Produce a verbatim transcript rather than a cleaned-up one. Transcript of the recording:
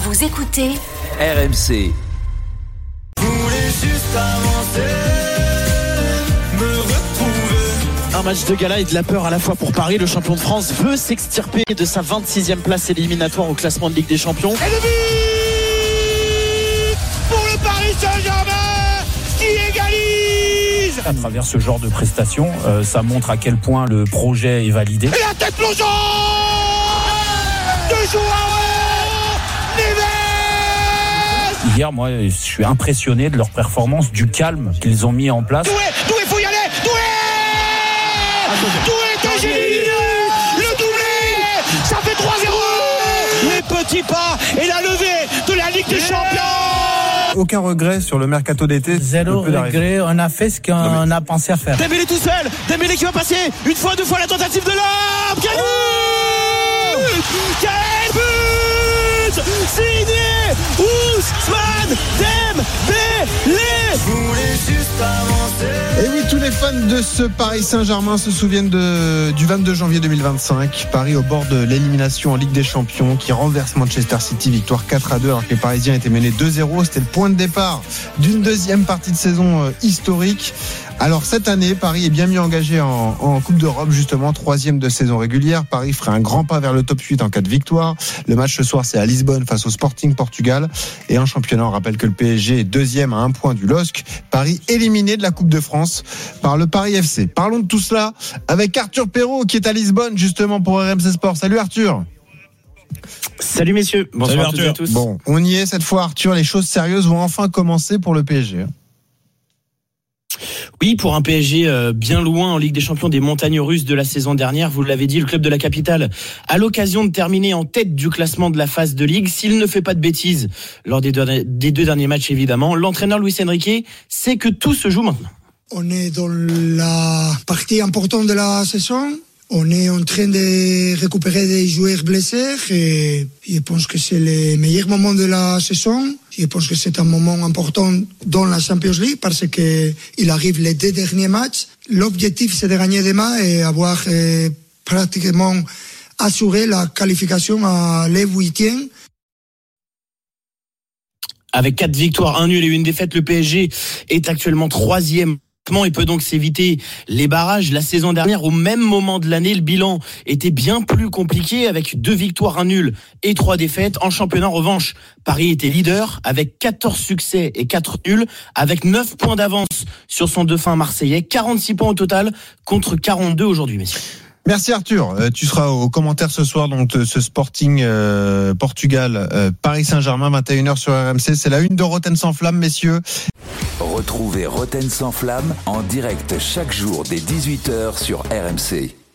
Vous écoutez R M C. Juste avancer, me retrouver. Un match de gala et de la peur à la fois pour Paris. Le champion de France veut s'extirper de sa vingt-sixième place éliminatoire au classement de Ligue des Champions. Et le but pour le Paris Saint-Germain qui égalise. À travers ce genre de prestations, euh, ça montre à quel point le projet est validé. Et la tête plongeante de Joao Neves. Hier, moi, je suis impressionné de leur performance, du calme qu'ils ont mis en place. Doué, Doué, faut y aller, Doué Doué, t'es génie. Le doublé, ça fait trois zéro. Les petits pas et la levée de la Ligue des Champions. Aucun regret sur le mercato d'été. Zéro regret, on a fait ce qu'on mais... a pensé à faire. Dembélé tout seul, Dembélé qui va passer une fois, deux fois la tentative de l'homme. Quel but Quel but signé Ousmane Dembélé. Et oui, tous les fans de ce Paris Saint-Germain se souviennent de, du vingt-deux janvier deux mille vingt-cinq. Paris au bord de l'élimination en Ligue des Champions qui renverse Manchester City, victoire quatre à deux alors que les Parisiens étaient menés deux zéro. C'était le point de départ d'une deuxième partie de saison euh, historique. Alors cette année, Paris est bien mieux engagé en, en Coupe d'Europe, justement, troisième de saison régulière. Paris ferait un grand pas vers le top huit en cas de victoire. Le match ce soir, c'est à Lisbonne face au Sporting Portugal. Et en championnat, on rappelle que le P S G est deuxième à un point du L O S C. Paris éliminé de la Coupe de France par le Paris F C. Parlons de tout cela avec Arthur Perrault qui est à Lisbonne justement pour R M C Sport. Salut Arthur. Salut messieurs. Bonsoir Salut à toutes et à tous. Bon, on y est cette fois Arthur. Les choses sérieuses vont enfin commencer pour le P S G. Oui, pour un P S G bien loin en Ligue des Champions des montagnes russes de la saison dernière, vous l'avez dit, le club de la capitale a l'occasion de terminer en tête du classement de la phase de Ligue. S'il ne fait pas de bêtises lors des deux, des deux derniers matchs, évidemment, l'entraîneur Luis Enrique sait que tout se joue maintenant. On est dans la partie importante de la saison. On est en train de récupérer des joueurs blessés et je pense que c'est le meilleur moment de la saison. Je pense que c'est un moment important dans la Champions League parce que il arrive les deux derniers matchs. L'objectif, c'est de gagner demain et avoir euh, pratiquement assuré la qualification à les huitièmes. Avec quatre victoires, un nul et une défaite, le P S G est actuellement troisième. Il peut donc s'éviter les barrages. La saison dernière, au même moment de l'année, le bilan était bien plus compliqué avec deux victoires, un nul et trois défaites. En championnat, en revanche, Paris était leader avec quatorze succès et quatre nuls, avec neuf points d'avance sur son dauphin marseillais, quarante-six points au total contre quarante-deux aujourd'hui, messieurs. Merci Arthur, euh, tu seras au commentaire ce soir donc ce Sporting euh, Portugal euh, Paris Saint-Germain vingt et une heures sur R M C, c'est la une de Roten sans flamme messieurs. Retrouvez Roten sans flamme en direct chaque jour dès dix-huit heures sur R M C.